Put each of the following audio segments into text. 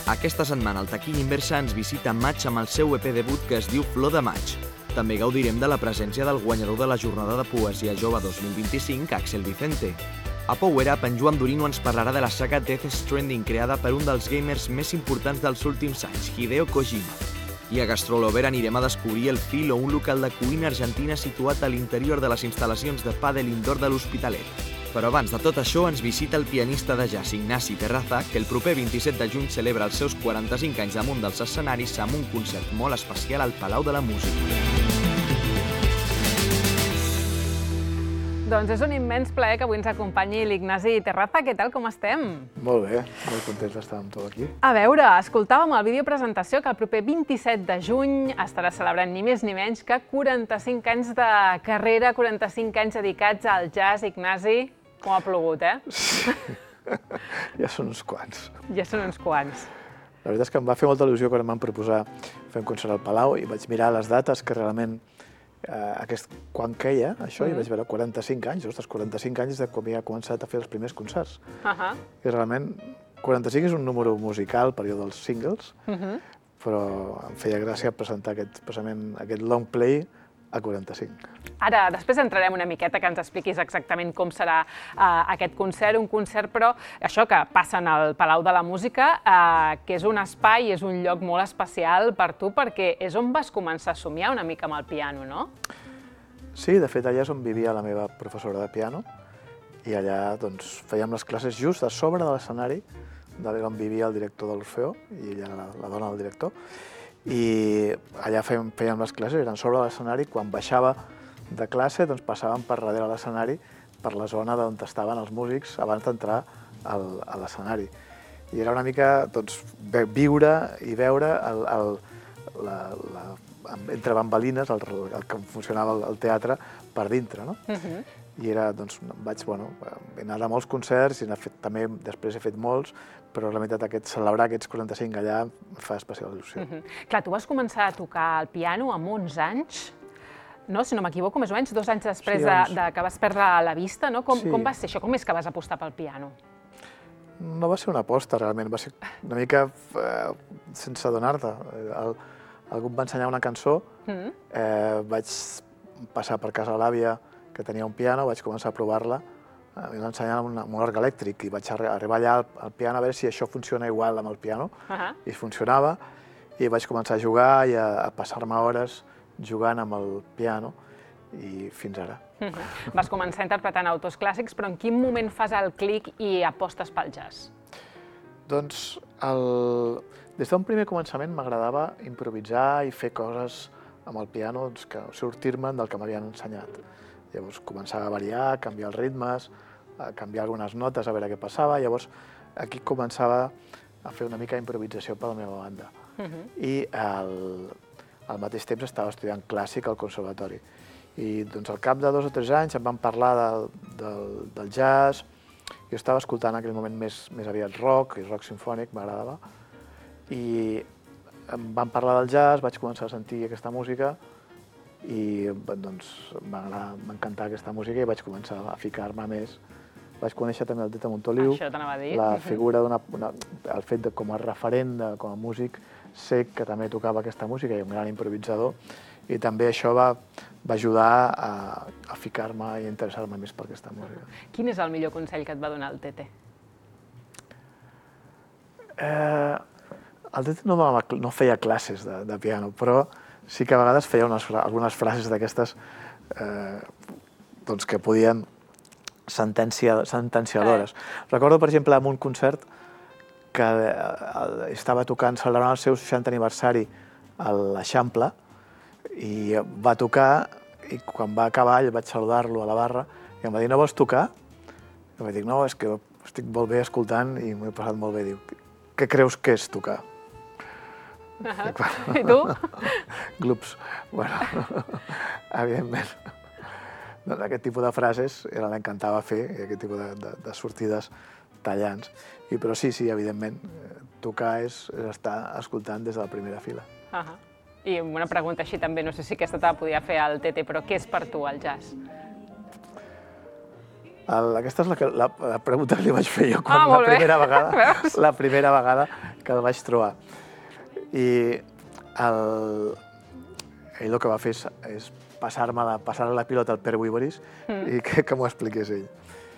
Aquesta setmana el Taquilla Inversa ens visita Maig amb el seu EP debut que es diu Flor de Maig. També gaudirem de la presència del guanyador de la Jornada de Poesia Jove 2025, Axel Vicente. A Power Up, en Joan Durino ens parlarà de la saga Death Stranding creada per un dels gamers més importants dels últims anys, Hideo Kojima. I a Gastrolover anirem a descobrir el Fil, un local de cuina argentina situat a l'interior de les instal·lacions de pàdel indoor de l'Hospitalet. Però abans de tot això ens visita el pianista de jazz Ignasi Terraza, que el proper 27 de juny celebra els seus 45 anys damunt dels escenaris amb un concert molt especial al Palau de la Música. Doncs és un immens plaer que avui ens acompanyi l'Ignasi Terraza. Què tal, com estem? Molt bé, molt contents d'estar amb tu aquí. A veure, escoltàvem al vídeo presentació que el proper 27 de juny estarà celebrant ni més ni menys que 45 anys de carrera, 45 anys dedicats al jazz. Ignasi, com ha plogut, eh? Sí. Ja són uns quants. Ja són uns quants. La veritat és que em va fer molta il·lusió quan em van proposar fer un concert al Palau i vaig mirar les dates que realment quan queia això i vaig veure 45 anys, ostres, 45 anys de quan havia començat a fer els primers concerts. I realment 45 és un número musical per allò dels singles, però em feia gràcia presentar aquest long play a 45. Ara, després entrarem una miqueta que ens expliquis exactament com serà aquest concert, un concert, però això que passa en el Palau de la Música, que és un espai, és un lloc molt especial per tu, perquè és on vas començar a somiar una mica amb el piano, no? Sí, de fet, allà és on vivia la meva professora de piano, i allà doncs, fèiem les classes just a sobre de l'escenari, on vivia el director de l'Orfeó, i ella era la dona del director, i allà fèiem les classes, eren sobre l'escenari. Quan baixava de classe doncs passàvem per darrere de l'escenari, per la zona on estaven els músics abans d'entrar a l'escenari. I era una mica viure i veure entre bambalines el que funcionava el teatre per dintre, no? I era, doncs, he anat a molts concerts i també després he fet molts, però la veritat celebrar aquests 45 allà em fa especial il·lusió. Clar, tu vas començar a tocar el piano amb 11 anys, no? Si no m'equivoco, més o menys 2 anys després que vas perdre la vista, no? Com va ser això? Com és que vas apostar pel piano? No va ser una aposta, realment, va ser una mica sense adonar-te. Algú em va ensenyar una cançó, vaig passar per casa de l'àvia, que tenia un piano, vaig començar a provar-la, em va ensenyar amb un orgue elèctric i vaig arribar allà al piano a veure si això funciona igual amb el piano, i funcionava, i vaig començar a jugar i a passar-me hores jugant amb el piano, i fins ara. Vas començar interpretant autors clàssics, però en quin moment fas el clic i apostes pel jazz? Doncs, des d'un primer començament m'agradava improvisar i fer coses amb el piano, sortir-me'n del que m'havien ensenyat. Llavors començava a variar, a canviar els ritmes, a canviar algunes notes, a veure què passava. Llavors aquí començava a fer una mica d'improvisació per la meva banda. I al mateix temps estava estudiant clàssic al conservatori. I doncs al cap de 2 o 3 anys em van parlar del jazz. Jo estava escoltant en aquell moment més aviat rock, i rock simfònic, m'agradava. I em van parlar del jazz, vaig començar a sentir aquesta música i doncs m'encantava aquesta música i vaig començar a ficar-me més. Vaig conèixer també el Tete Montoliu, la figura el fet com a referent, com a músic cec que també tocava aquesta música i un gran improvisador, i també això va ajudar a ficar-me i interessar-me més per aquesta música. Quin és el millor consell que et va donar el Tete? El Tete no feia classes de piano, però sí que a vegades feia algunes frases d'aquestes que podien sentenciadores. Recordo, per exemple, en un concert que estava celebrant el seu 60 aniversari a l'Eixample i va tocar, i quan va acabar vaig saludar-lo a la barra i em va dir: "No vols tocar?" I vaig dir: "No, és que estic molt bé escoltant i m'ho he passat molt bé." Diu: "Què creus que és tocar?" I tu? Glups. Bueno, evidentment. Aquest tipus de frases l'encantava fer, i aquest tipus de sortides tallants. Però sí, evidentment, tocar és estar escoltant des de la primera fila. I una pregunta així també, no sé si aquesta te la podia fer el Tete, però què és per tu el jazz? Aquesta és la pregunta que li vaig fer jo quan molt bé. la primera vegada que el vaig trobar. I ell el que va fer és passar-me la pilota al Pere Wiboris i que m'ho expliqués ell.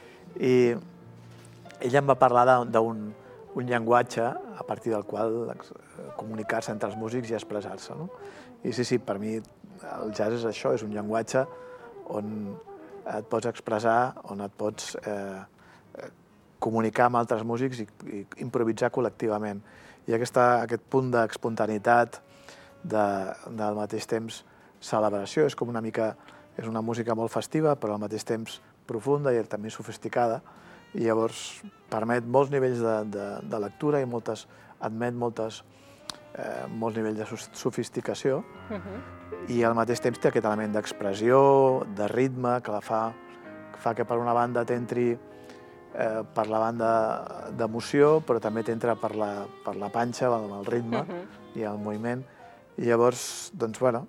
I ell em va parlar d'un llenguatge a partir del qual comunicar-se entre els músics i expressar-se. I sí, per mi el jazz és això, és un llenguatge on et pots expressar, on et pots comunicar amb altres músics i improvisar col·lectivament. I aquest punt d'espontaneïtat, del mateix temps celebració, és com una mica, és una música molt festiva, però al mateix temps profunda i també sofisticada, i llavors permet molts nivells de lectura i admet molts nivells de sofisticació, i al mateix temps té aquest element d'expressió, de ritme, que fa que per una banda t'entri per la banda d'emoció, però també t'entra per la panxa, amb el ritme i el moviment. I llavors, doncs, bueno,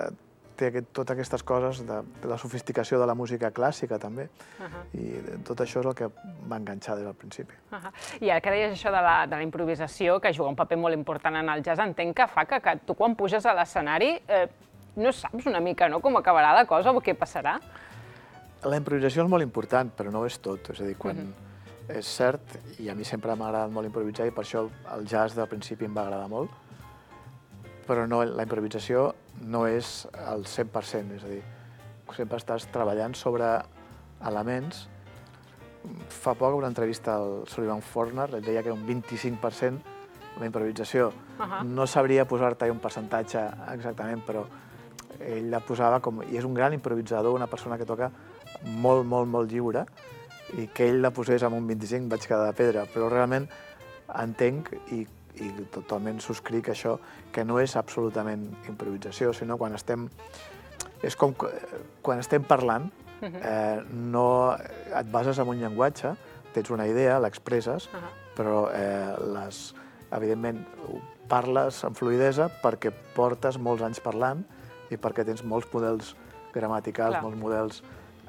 té totes aquestes coses de la sofisticació de la música clàssica, també. I tot això és el que m'ha enganxat des del principi. I ara que deies això de la improvisació, que juga un paper molt important en el jazz, entenc que fa que tu quan puges a l'escenari no saps una mica com acabarà la cosa o què passarà? La improvisació és molt important, però no és tot. És a dir, és cert, i a mi sempre m'ha agradat molt improvisar, i per això el jazz del principi em va agradar molt, però la improvisació no és el 100%, és a dir, sempre estàs treballant sobre elements. Fa poc una entrevista al Sullivan Forner, ell deia que era un 25% la improvisació. No sabria posar-te un percentatge exactament, però ell la posava com... I és un gran improvisador, una persona que toca molt, molt, molt lliure, i que ell la posés amb un 25 vaig quedar de pedra, però realment entenc i totalment subscric això, que no és absolutament improvisació, sinó quan estem... És com quan estem parlant, no et bases en un llenguatge, tens una idea, l'expresses, però evidentment parles amb fluïdesa perquè portes molts anys parlant i perquè tens molts models gramaticals, molts models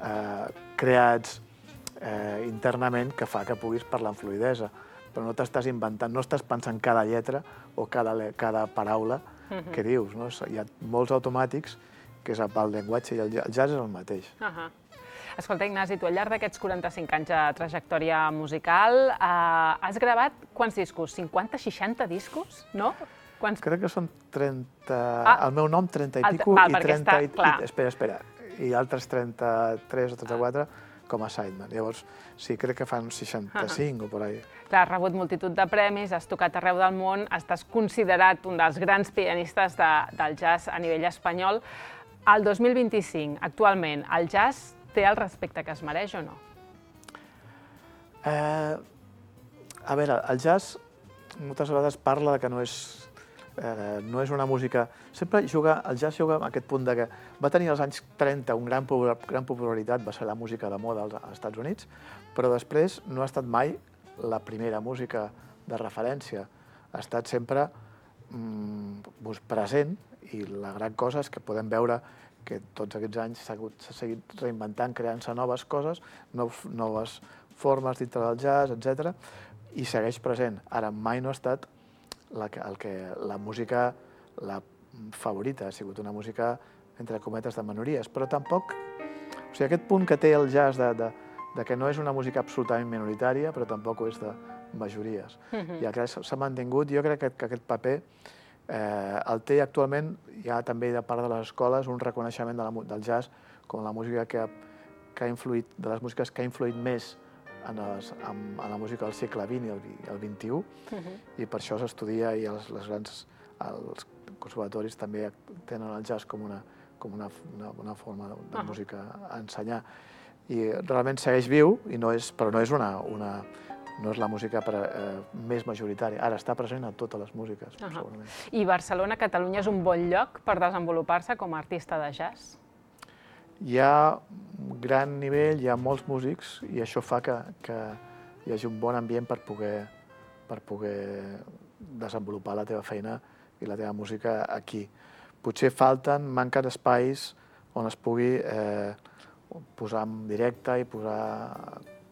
creats internament que fa que puguis parlar amb fluïdesa. Però no t'estàs inventant, no estàs pensant cada lletra o cada paraula que dius. Hi ha molts automàtics, que és el llenguatge, i el jazz és el mateix. Escolta, Ignasi, tu al llarg d'aquests 45 anys de trajectòria musical has gravat quants discos? 50, 60 discos, no? Crec que són 30... El meu nom, 30 i pico, i 30... Espera. I altres 33 o 34 com a sideman. Llavors, sí, crec que fan 65 o per ahí. Clar, has rebut multitud de premis, has tocat arreu del món, estàs considerat un dels grans pianistes del jazz a nivell espanyol. El 2025, actualment, el jazz té el respecte que es mereix o no? A veure, el jazz moltes vegades parla que no és una música... Sempre el jazz juga amb aquest punt de que va tenir als anys 30 una gran popularitat, va ser la música de moda als Estats Units, però després no ha estat mai la primera música de referència. Ha estat sempre present, i la gran cosa és que podem veure que tots aquests anys s'ha seguit reinventant, creant-se noves coses, noves formes dintre del jazz, etc. I segueix present. Ara, mai no ha estat la música favorita, ha sigut una música, entre cometes, de minories, però tampoc... O sigui, aquest punt que té el jazz de que no és una música absolutament minoritària, però tampoc ho és de majories. I el que s'ha mantingut, jo crec que aquest paper el té actualment, hi ha també de part de les escoles un reconeixement del jazz com la música que ha influït, de les músiques que ha influït més en la música del segle XX i el XXI, i per això s'estudia, i els conservatoris també tenen el jazz com una forma de música a ensenyar. I realment segueix viu, però no és la música més majoritària. Ara està present a totes les músiques, segurament. I Barcelona, Catalunya, és un bon lloc per desenvolupar-se com a artista de jazz? Hi ha un gran nivell, hi ha molts músics, i això fa que hi hagi un bon ambient per poder desenvolupar la teva feina i la teva música aquí. Potser manquen espais on es pugui posar en directe i posar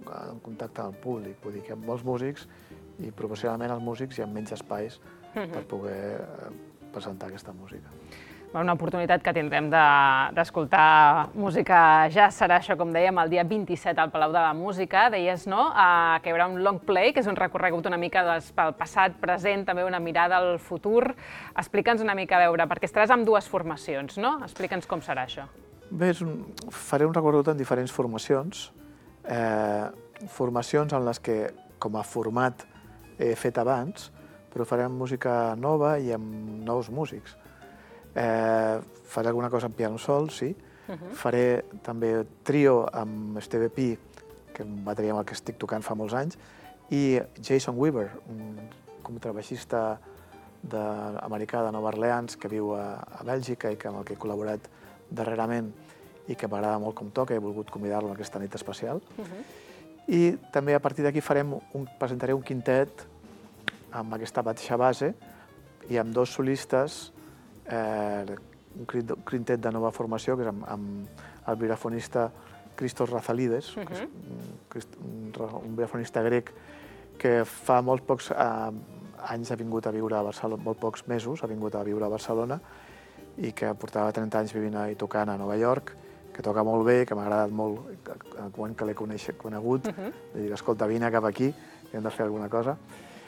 en contacte amb el públic. Vull dir que hi ha molts músics i proporcionalment als músics hi ha menys espais per poder presentar aquesta música. Una oportunitat que tindrem d'escoltar música jazz serà això, com dèiem, el dia 27 al Palau de la Música. Deies, no?, que hi haurà un long play, que és un recorregut una mica pel passat, present, també una mirada al futur. Explica'ns una mica, a veure, perquè estaràs amb dues formacions, no? Explica'ns com serà això. Bé, faré un recorregut en diferents formacions. Formacions en les que, com a format, he fet abans, però faré música nova i amb nous músics. Faré alguna cosa en piano sol, sí. Faré també trio amb Steve P, que és un bateria amb el que estic tocant fa molts anys, i Jason Weaver, un contrabaixista americà de Nova Orleans que viu a Bèlgica i amb el que he col·laborat darrerament i que m'agrada molt com toca, he volgut convidar-lo a aquesta nit especial. I també a partir d'aquí presentaré un quintet amb aquesta mateixa base i amb dos solistes, un quintet de nova formació, que és amb el vibrafonista Christos Razalides, que és un vibrafonista grec que fa molts pocs anys ha vingut a viure a Barcelona, molt pocs mesos ha vingut a viure a Barcelona i que portava 30 anys vivint i tocant a Nova York, que toca molt bé, que m'ha agradat molt quan l'he conegut, de dir, escolta, vine cap aquí, hem de fer alguna cosa.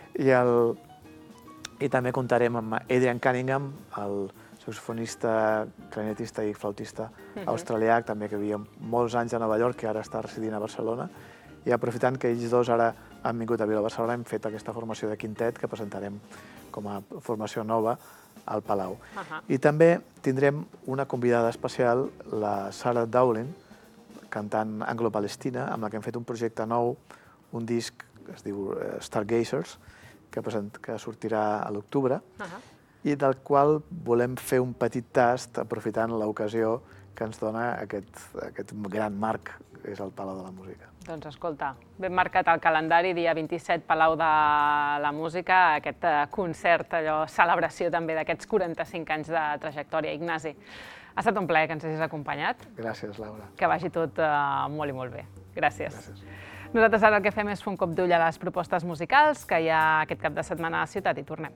I també comptarem amb Adrian Cunningham, el saxofonista, clarinetista i flautista australià, també que vivia molts anys a Nova York, que ara està residint a Barcelona. I aprofitant que ells dos ara han vingut a viure a Barcelona, hem fet aquesta formació de quintet que presentarem com a formació nova al Palau. I també tindrem una convidada especial, la Sarah Dowling, cantant anglo-palestina, amb la que hem fet un projecte nou, un disc que es diu Stargazers, que sortirà a l'octubre, i del qual volem fer un petit tast aprofitant l'ocasió que ens dona aquest gran marc, que és el Palau de la Música. Doncs escolta, ben marcat al calendari, dia 27, Palau de la Música, aquest concert, celebració també d'aquests 45 anys de trajectòria. Ignasi, ha estat un plaer que ens hagis acompanyat. Gràcies, Laura. Que vagi tot molt i molt bé. Gràcies. Nosaltres ara el que fem és fer un cop d'ull a les propostes musicals que hi ha aquest cap de setmana a la ciutat i tornem.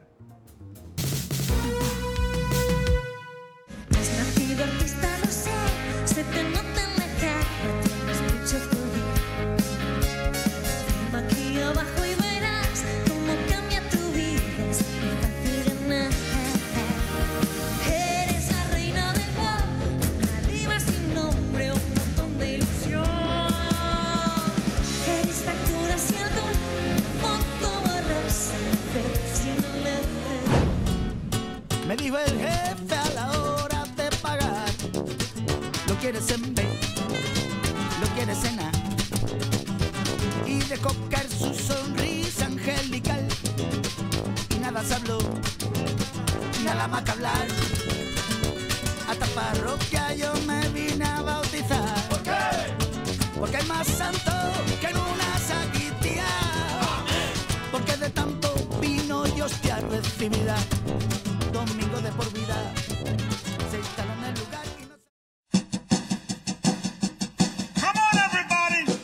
Me dijo el jefe a la hora de pagar, lo quieres en B, lo quieres en A, y dejó caer su sonrisa angelical, y nada se habló, nada más que hablar, hasta parroquia yo me vine a bautizar. ¿Por qué? Porque hay más santo que en una sacristía, porque de tanto vino y hostia recibida, domingo de por vida, se instaló en el lugar y no... Come on, everybody!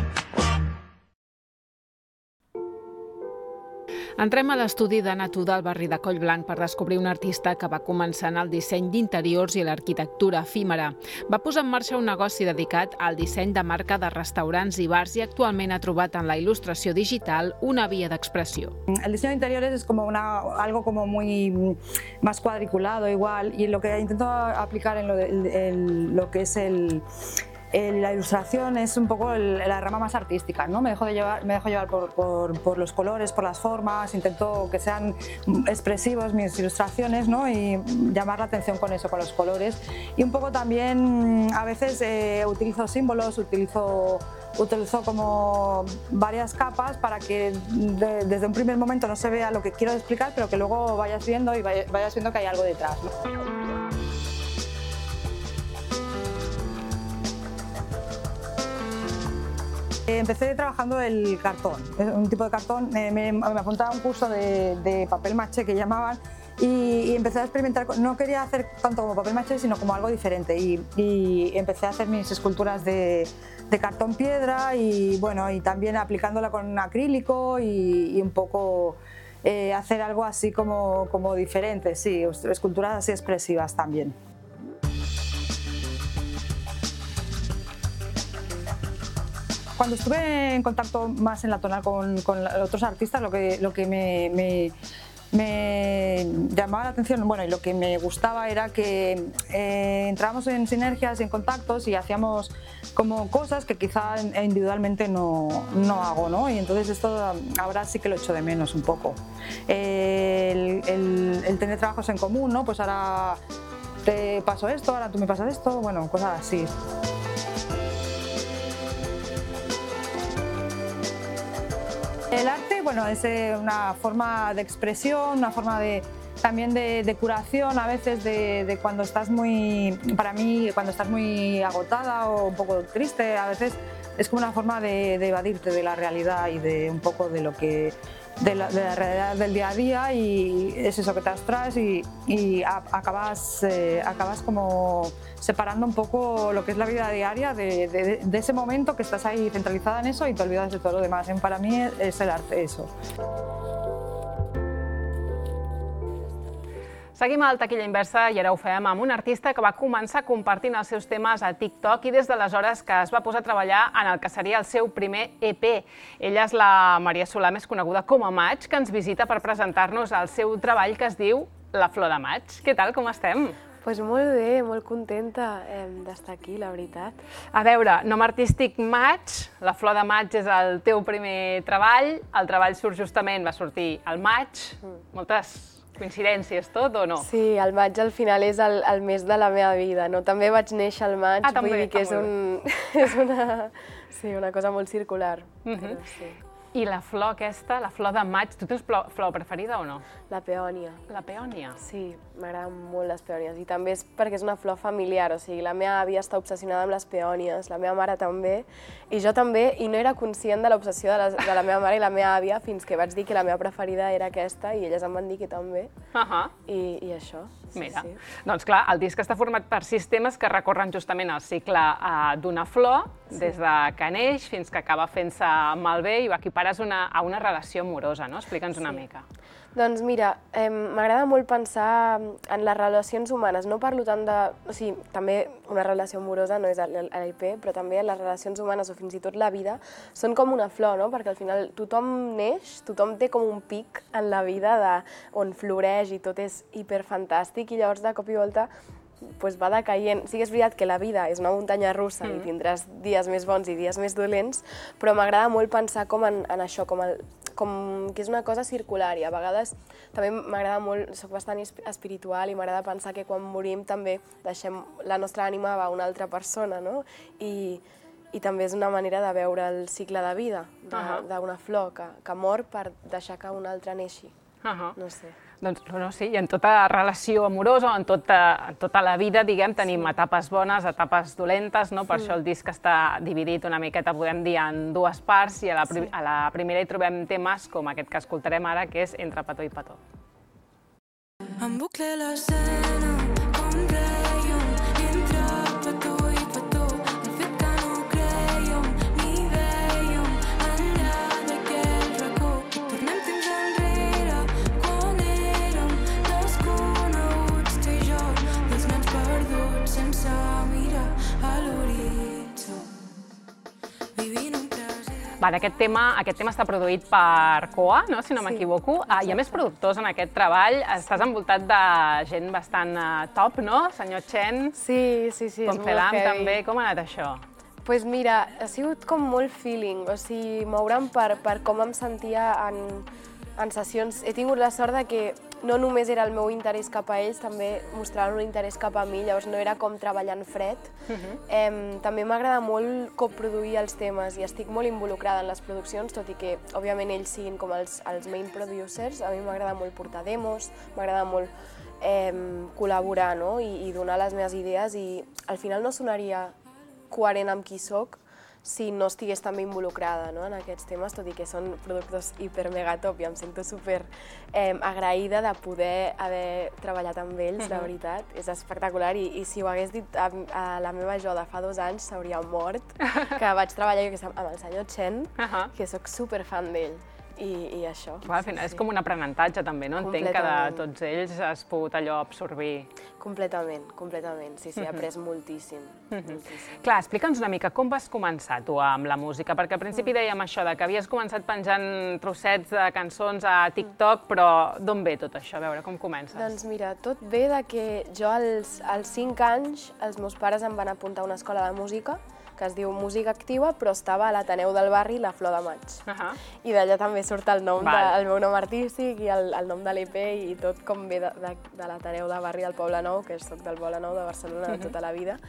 Entrem a l'estudi de Natú del barri de Collblanc per descobrir un artista que va començar en el disseny d'interiors i l'arquitectura efímera. Va posar en marxa un negoci dedicat al disseny de marca de restaurants i bars i actualment ha trobat en la il·lustració digital una vía de expresión. El diseño de interiores es como algo como muy más cuadriculado igual, y lo que intento aplicar en lo que es la ilustración es un poco la rama más artística, ¿no? Me dejo llevar por los colores, por las formas, intento que sean expresivos mis ilustraciones, ¿no? Y llamar la atención con eso, con los colores. Y un poco también a veces utilizo símbolos, utilizo como varias capas para que desde un primer momento no se vea lo que quiero explicar, pero que luego vayas viendo y vayas viendo que hay algo detrás, ¿no? Empecé trabajando el cartón, un tipo de cartón, me apuntaba a un curso de papel maché que llamaban, y empecé a experimentar, no quería hacer tanto como papel maché, sino como algo diferente, y empecé a hacer mis esculturas de cartón piedra y bueno, y también aplicándola con acrílico y un poco hacer algo así como diferente, sí, esculturas así expresivas también. Cuando estuve en contacto más en la tonal con otros artistas, lo que me llamaba la atención, bueno, y lo que me gustaba era que entrábamos en sinergias y en contactos y hacíamos como cosas que quizá individualmente no hago, ¿no? Y entonces esto ahora sí que lo echo de menos un poco. El tener trabajos en común, ¿no? Pues ahora te paso esto, ahora tú me pasas esto, bueno, cosas así. El arte, bueno, es una forma de expresión, una forma también de curación, a veces de cuando estás para mí, cuando estás muy agotada o un poco triste, a veces es como una forma de evadirte de la realidad y de un poco de la realidad del día a día, y es eso que te abstraes y acabas como separando un poco lo que es la vida diaria de ese momento que estás ahí centralizada en eso y te olvidas de todo lo demás. Para mí es el arte eso. Seguim al Taquilla Inversa i ara ho fem amb un artista que va començar compartint els seus temes a TikTok i des d'aleshores que es va posar a treballar en el que seria el seu primer EP. Ella és la Maria Solà, més coneguda com a Maig, que ens visita per presentar-nos el seu treball que es diu La Flor de Maig. Què tal, com estem? Doncs molt bé, molt contenta d'estar aquí, la veritat. A veure, nom artístic Maig, La Flor de Maig és el teu primer treball, el treball surt justament, va sortir al maig, moltes coincidències tot o no? Sí, el maig al final és el mes de la meva vida, no? També vaig néixer al maig, vull dir que és una cosa molt circular. I la flor aquesta, la flor de maig, tu tens flor preferida o no? La peònia. La peònia? Sí, m'agraden molt les peònies i també és perquè és una flor familiar, o sigui, la meva àvia està obsessionada amb les peònies, la meva mare també, i jo també, i no era conscient de l'obsessió de la meva mare i la meva àvia fins que vaig dir que la meva preferida era aquesta i elles em van dir que també, i això. Mira, doncs clar, el disc està format per 6 temes que recorren justament el cicle d'una flor, des de que neix fins que acaba fent-se malbé i ho equipares a una relació amorosa, no? Explica'ns una mica. Doncs mira, m'agrada molt pensar en les relacions humanes, no parlo tant de... O sigui, també una relació amorosa no és l'IP, però també les relacions humanes o fins i tot la vida són com una flor, no? Perquè al final tothom neix, tothom té com un pic en la vida on floreix i tot és hiperfantàstic i llavors de cop i volta va decaient. Sí que és veritat que la vida és una muntanya russa i tindràs dies més bons i dies més dolents, però m'agrada molt pensar com en això, com que és una cosa circular i a vegades també m'agrada molt, soc bastant espiritual i m'agrada pensar que quan morim també deixem la nostra ànima a una altra persona, no? I també és una manera de veure el cicle de vida d'una flor que mor per deixar que una altra neixi. No sé. Doncs sí, i en tota relació amorosa, en tota la vida, diguem, tenim etapes bones, etapes dolentes, no? Per això el disc està dividit una miqueta, podem dir, en 2 parts, i a la primera hi trobem temes com aquest que escoltarem ara, que és Entre petó i petó. Em bucle l'escena, com dèiem, entre petó i petó, el fet que no crèiem ni vèiem enllà d'aquell racó. Tornem temps enrere, quan érem desconeguts tu i jo, dos nens perduts sense mirar a l'horitzó. Vivint un present. Aquest tema està produït per Koa, si no m'equivoco. Hi ha més productors en aquest treball. Estàs envoltat de gent bastant top, no? Senyor Chen. Sí, és molt heavy. També. Com ha anat això? Doncs mira, ha sigut com molt feeling, o sigui, moure'm per com em sentia en sessions. He tingut la sort de que no només era el meu interès cap a ells, també mostraven un interès cap a mi, llavors no era com treballar en fred. També m'agrada molt coproduir els temes i estic molt involucrada en les produccions, tot i que, òbviament, ells siguin com els main producers. A mi m'agrada molt portar demos, m'agrada molt col·laborar i donar les meves idees i al final no sonaria coherent amb qui soc si no estigués també involucrada, no, en aquests temes, tot i que són productors hiper mega top i em sento super agraïda de poder haver treballat amb ells, la veritat. És espectacular i si ho hagués dit a la meva jo de fa 2 anys s'hauria mort, que vaig treballar jo amb el senyor Chen, que sóc super fan d'ell. I això. Al final és com un aprenentatge també, no? Entenc que de tots ells has pogut allò absorbir. Completament, completament. Sí, he après moltíssim. Clar, explica'ns una mica com vas començar tu amb la música, perquè al principi dèiem això, que havies començat penjant trossets de cançons a TikTok, però d'on ve tot això? A veure, com comences? Doncs mira, tot ve de que jo als 5 anys els meus pares em van apuntar a una escola de música que es diu Música Activa, però estava a l'Ateneu del barri La Flor de Maig. I d'allà també surt el meu nom artístic i el nom de l'EP i tot com ve de l'Ateneu del barri del Poble Nou, que soc del Poble Nou de Barcelona de tota la vida.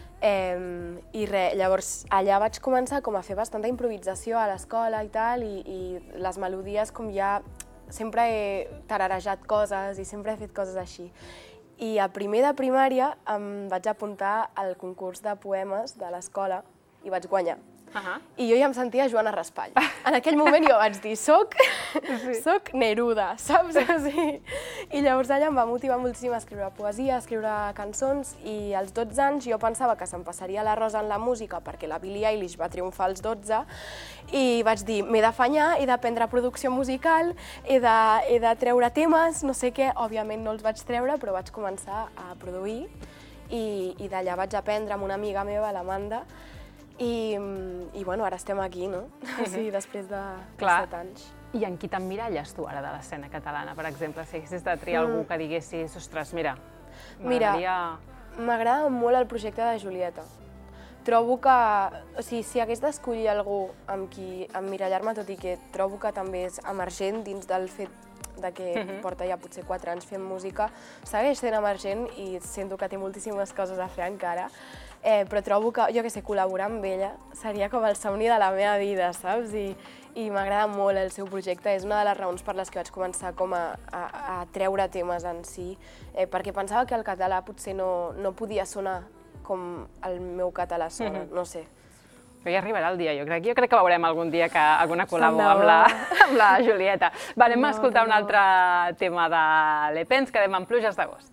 I res, llavors allà vaig començar com a fer bastanta improvisació a l'escola i tal, i les melodies com ja sempre he tararejat coses i sempre he fet coses així. I a primer de primària em vaig apuntar al concurs de poemes de l'escola i vaig guanyar. I jo ja em sentia Joana Raspall. En aquell moment jo vaig dir, soc Neruda, saps? I llavors allà em va motivar moltíssim a escriure poesia, a escriure cançons, i als 12 anys jo pensava que se'm passaria la rosa en la música perquè la Billie Eilish va triomfar als 12 i vaig dir, m'he d'afanyar, he d'aprendre producció musical, he de treure temes, no sé què, òbviament no els vaig treure, però vaig començar a produir i d'allà vaig aprendre amb una amiga meva, l'Amanda, i bueno, ara estem aquí, no? Sí, després de 7 anys. I en qui t'emmiralles tu ara de l'escena catalana, per exemple? Si haguessis de triar algú que diguessis, ostres, mira, m'agradaria... M'agrada molt el projecte de Julieta. Trobo que, o sigui, si hagués d'escollir algú amb qui emmirallar-me, tot i que trobo que també és emergent dins del fet de que porta ja potser 4 anys fent música, segueix sent emergent i sento que té moltíssimes coses a fer encara, però trobo que, jo que sé, col·laborar amb ella seria com el somni de la meva vida, saps? I m'agrada molt el seu projecte, és una de les raons per les que vaig començar com a treure temes en si, perquè pensava que el català potser no podia sonar com el meu català sona, no sé. Però ja arribarà el dia, jo crec que veurem algun dia que alguna col·labo amb la Julieta. Anem a escoltar un altre tema de l'EP, ens quedem amb Pluges d'agost.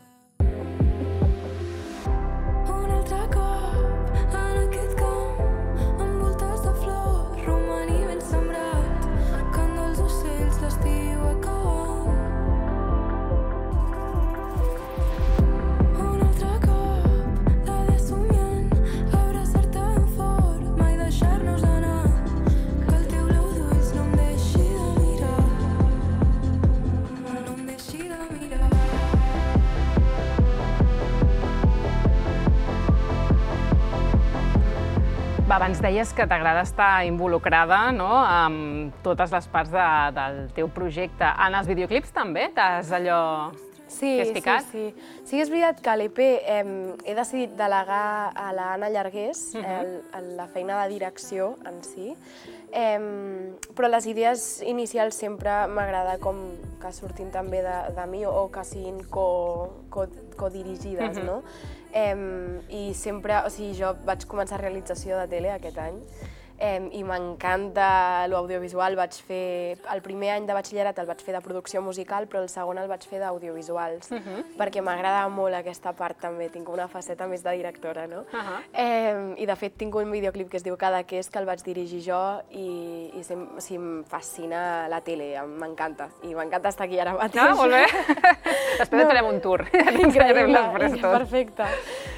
Abans deies que t'agrada estar involucrada amb totes les parts del teu projecte. En els videoclips també t'has allò ficat? Sí. Sí, és veritat que a l'EP he decidit delegar a l'Anna Llargués la feina de direcció en si, però les idees inicials sempre m'agrada com que surtin també de mi o que siguin codirigides, no? I sempre, o sigui, jo vaig començar realització de tele aquest any i m'encanta l'audiovisual. El primer any de batxillerat el vaig fer de producció musical, però el segon el vaig fer d'audiovisuals, perquè m'agrada molt aquesta part també, tinc una faceta més de directora, no? I de fet tinc un videoclip que es diu Cadaqués, que el vaig dirigir jo i em fascina la tele, m'encanta, i m'encanta estar aquí ara mateix. Ah, molt bé! Després et farem un tour. Increïble, perfecte.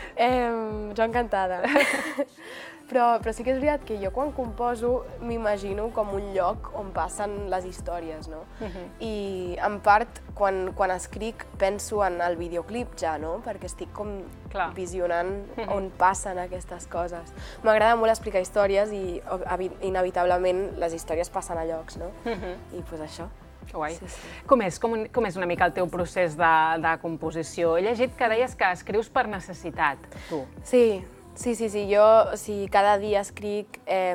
Jo encantada. Però sí que és veritat que jo quan composo m'imagino com un lloc on passen les històries, no? I en part, quan escric, penso en el videoclip ja, no? Perquè estic com visionant on passen aquestes coses. M'agrada molt explicar històries i inevitablement les històries passen a llocs, no? I doncs això. Guai. Com és una mica el teu procés de composició? He llegit que deies que escrius per necessitat, tu. Sí, jo cada dia escric.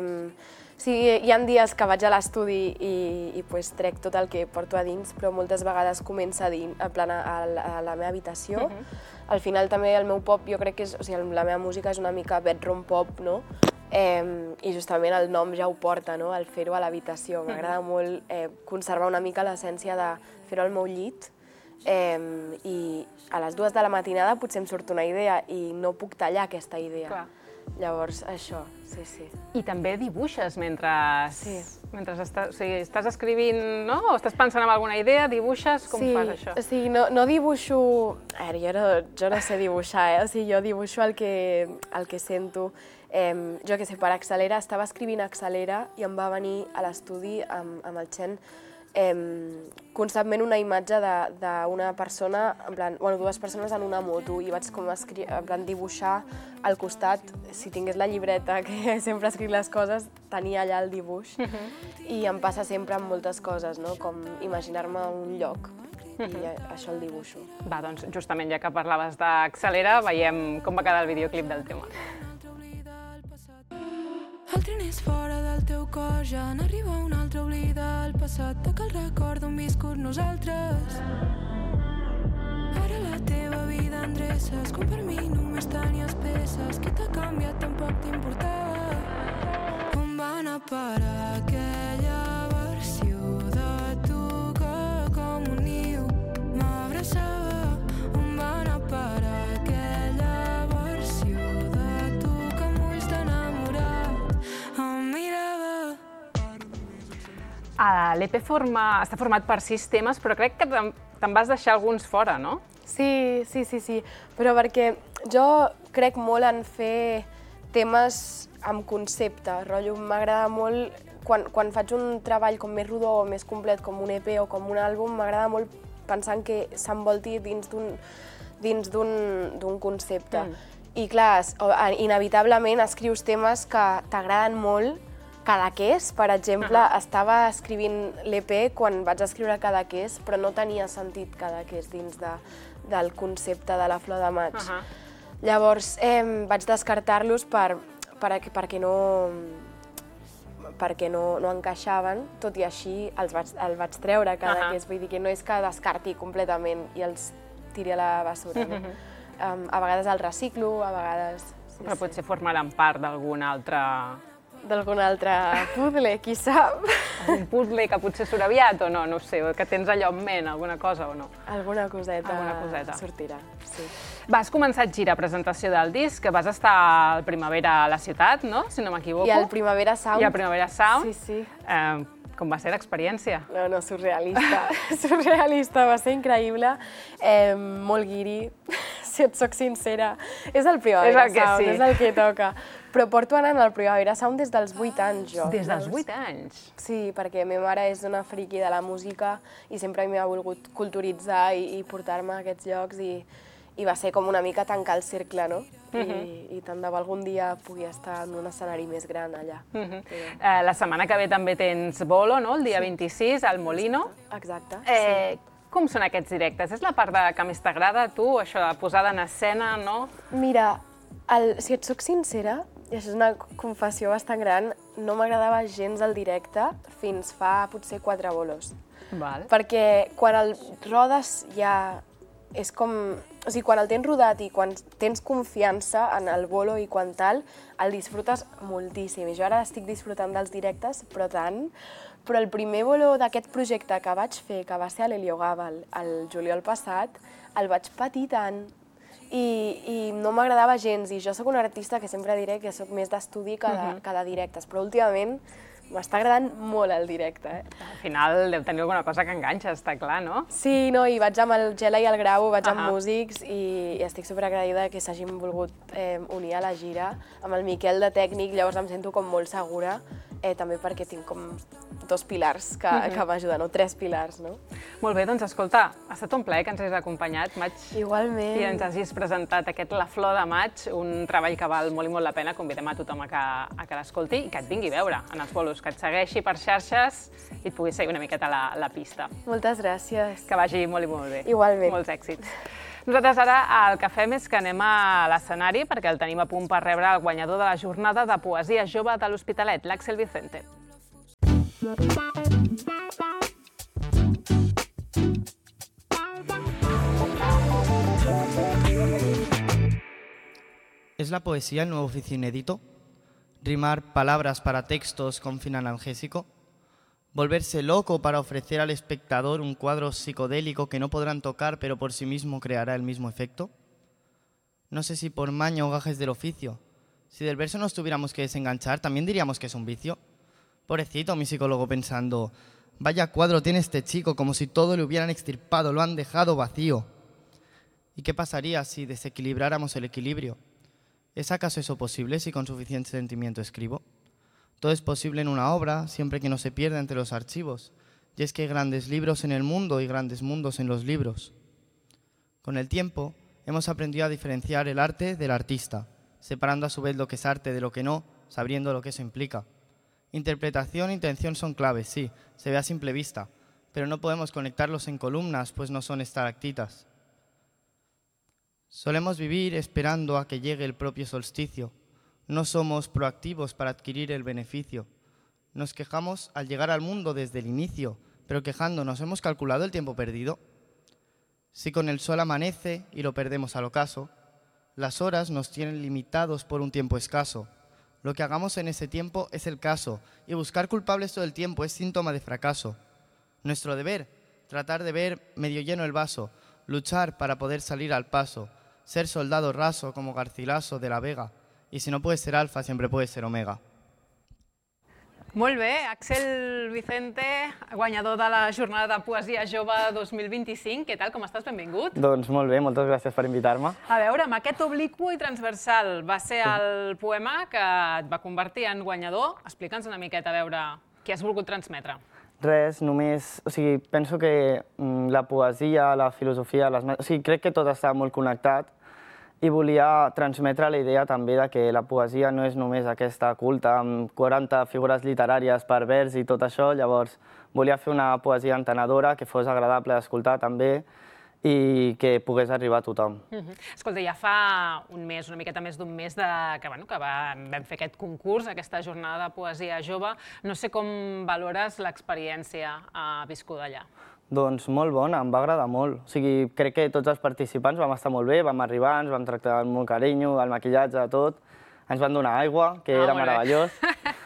Hi ha dies que vaig a l'estudi i trec tot el que porto a dins, però moltes vegades comença a la meva habitació. Al final també el meu pop, jo crec que la meva música és una mica bedroom pop, no? i justament el nom ja ho porta, no? El fer-ho a l'habitació. M'agrada molt conservar una mica l'essència de fer-ho al meu llit, i a les 2 de la matinada potser em surt una idea i no puc tallar aquesta idea. Clar. Llavors, això, sí. I també dibuixes mentre estàs escrivint, no? O estàs pensant en alguna idea, dibuixes, com fas això? Sí, no dibuixo... A veure, jo no sé dibuixar, O sigui, jo dibuixo el que sento. Jo que sé, per Accelera, estava escrivint Accelera i em va venir a l'estudi amb el Chen constantment una imatge d'una persona, en plan, bueno, 2 persones en una moto, i vaig com en plan dibuixar al costat, si tingués la llibreta que sempre escric les coses, tenia allà el dibuix. I em passa sempre amb moltes coses, no? Com imaginar-me un lloc, i això el dibuixo. Va, doncs justament ja que parlaves d'Accelera, veiem com va quedar el videoclip del tema. El tren és fora del teu cor, ja n'arriba un altre oblida el passat, que el record d'on viscut nosaltres. Ara la teva vida endreces, com per mi només tenies peces, qui t'ha canviat tampoc t'importava. On va anar a parar aquella versió de tu que com un niu m'abraçava? On va anar a parar aquella versió de tu que amb ulls d'enamorat em mirava? L'EP està format per 6 temes, però crec que te'n vas deixar alguns fora, no? Sí, però perquè jo crec molt en fer temes amb concepte, rotllo, m'agrada molt, quan faig un treball com més rodó o més complet, com un EP o com un àlbum, m'agrada molt pensar que s'envolti dins d'un concepte. I clar, inevitablement escrius temes que t'agraden molt. Cadaqués, per exemple, estava escrivint l'EP quan vaig escriure Cadaqués, però no tenia sentit Cadaqués dins del concepte de la flor de maig. Llavors vaig descartar-los perquè no encaixaven, tot i així el vaig treure Cadaqués, vull dir que no és que descarti completament i els tiri a la bessura. A vegades el reciclo, a vegades... Però potser formaran part d'algun altre puzzle, qui sap? Un puzzle que potser surt aviat o no, no ho sé, que tens allò en ment, alguna cosa o no? Alguna coseta sortirà, sí. Vas començar gira, presentació del disc, que vas estar al Primavera a la ciutat, no? Si no m'equivoco. I al Primavera Sound. I al Primavera Sound. Sí. Com va ser l'experiència? No, surrealista. Surrealista, va ser increïble, molt guiri, si et soc sincera. És el Primavera Sound, és el que toca. Però porto anant al Primavera Sound des dels 8 anys, jo. Des dels 8 anys? Sí, perquè la meva mare és una friqui de la música i sempre m'ha volgut culturitzar i portar-me a aquests llocs i va ser com una mica tancar el cercle, no? I tant de bo algun dia pugui estar en un escenari més gran allà. La setmana que ve també tens bolo, no? El dia 26, al Molino. Exacte. Com són aquests directes? És la part que més t'agrada a tu, això de posada en escena, no? Mira, si et soc sincera, i això és una confessió bastant gran, no m'agradava gens el directe fins fa potser 4 bolos. Perquè quan el rodes ja és com... O sigui, quan el tens rodat i quan tens confiança en el bolo i quan tal, el disfrutes moltíssim. I jo ara estic disfrutant dels directes, però tant. Però el primer bolo d'aquest projecte que vaig fer, que va ser a l'Heliogava el juliol passat, el vaig patir tant i no m'agradava gens. I jo sóc una artista que sempre diré que sóc més d'estudi que de directes, però últimament m'està agradant molt el directe. Al final deu tenir alguna cosa que enganxa, està clar, no? Sí, no, i vaig amb el Gela i el Grau, vaig amb músics i estic superagraïda que s'hagin volgut unir a la gira. Amb el Miquel de tècnic, llavors em sento com molt segura, també perquè tinc com 2 pilars que m'ajuden, o 3 pilars, no? Molt bé, doncs escolta, ha estat un plaer que ens hagis acompanyat, Maig. Igualment. I ens hagis presentat aquest La Flor de Maig, un treball que val molt i molt la pena. Convidem a tothom a que l'escolti i que et vingui a veure en els bolos, que et segueixi per xarxes i et pugui seguir una miqueta a la pista. Moltes gràcies. Que vagi molt i molt bé. Igualment. Molts èxits. Nosaltres ara el que fem és que anem a l'escenari perquè el tenim a punt per rebre el guanyador de la jornada de poesia jove de l'Hospitalet, l'Àxel Vicente. ¿Es la poesía el nuevo oficio inédito? rimar palabras para textos con fin analgésico, volverse loco para ofrecer al espectador un cuadro psicodélico que no podrán tocar pero por sí mismo creará el mismo efecto. No sé si por maña o gajes del oficio. Si del verso nos tuviéramos que desenganchar, también diríamos que es un vicio. Pobrecito mi psicólogo pensando, vaya cuadro tiene este chico, como si todo le hubieran extirpado, lo han dejado vacío. ¿Y qué pasaría si desequilibráramos el equilibrio? ¿Es acaso eso posible si con suficiente sentimiento escribo? Todo es posible en una obra, siempre que no se pierda entre los archivos. Y es que hay grandes libros en el mundo y grandes mundos en los libros. Con el tiempo, hemos aprendido a diferenciar el arte del artista, separando a su vez lo que es arte de lo que no, sabiendo lo que eso implica. Interpretación e intención son claves, sí, se ve a simple vista, pero no podemos conectarlos en columnas, pues no son estalactitas. Solemos vivir esperando a que llegue el propio solsticio. No somos proactivos para adquirir el beneficio. Nos quejamos al llegar al mundo desde el inicio, pero quejándonos, ¿hemos calculado el tiempo perdido? Si con el sol amanece y lo perdemos al ocaso, las horas nos tienen limitados por un tiempo escaso. Lo que hagamos en ese tiempo es el caso, y buscar culpables todo el tiempo es síntoma de fracaso. Nuestro deber, tratar de ver medio lleno el vaso, luchar para poder salir al paso, ser soldado raso como Garcilaso de la Vega, y si no puede ser alfa, siempre puede ser omega. Molt bé, Axel Vicente, guanyador de la Jornada de Poesia Jove 2025. Què tal, com estàs? Benvingut. Doncs molt bé, moltes gràcies per invitar-me. A veure, amb aquest obliqu i transversal va ser el poema que et va convertir en guanyador. Explica'ns una miqueta, a veure, què has volgut transmetre. Res, només... O sigui, penso que la poesia, la filosofia... O sigui, crec que tot està molt connectat i volia transmetre la idea també de que la poesia no és només aquesta culta amb 40 figures literàries per vers i tot això, llavors volia fer una poesia entenedora que fos agradable d'escoltar també i que pogués arribar a tothom. Escolta, ja fa un mes, una miqueta més d'un mes que vam fer aquest concurs, aquesta jornada de poesia jove. No sé com valores l'experiència viscuda allà. Doncs molt bona, em va agradar molt. O sigui, crec que tots els participants vam estar molt bé, vam arribar, ens vam tractar amb molt carinyo, el maquillatge, tot. Ens van donar aigua, que era meravellós.